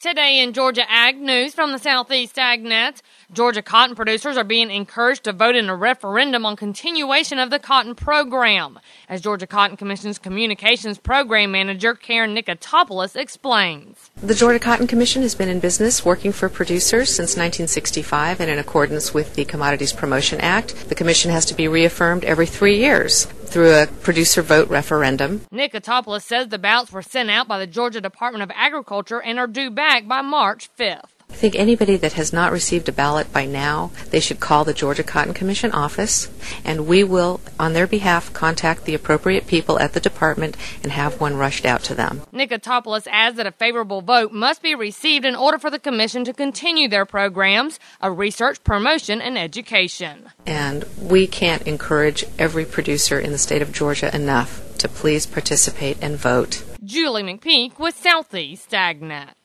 Today in Georgia Ag News from the Southeast AgNet, Georgia cotton producers are being encouraged to vote in a referendum on continuation of the cotton program, as Georgia Cotton Commission's Communications Program Manager Karen Nikotopoulos explains. The Georgia Cotton Commission has been in business working for producers since 1965, and in accordance with the Commodities Promotion Act, the Commission has to be reaffirmed every 3 years through a producer vote referendum. Nikotopoulos says the ballots were sent out by the Georgia Department of Agriculture and are due back by March 5th. I think anybody that has not received a ballot by now, they should call the Georgia Cotton Commission office, and we will, on their behalf, contact the appropriate people at the department and have one rushed out to them. Nikotopoulos adds that a favorable vote must be received in order for the Commission to continue their programs of research, promotion, and education. And we can't encourage every producer in the state of Georgia enough to please participate and vote. Julie McPeak with Southeast AgNet.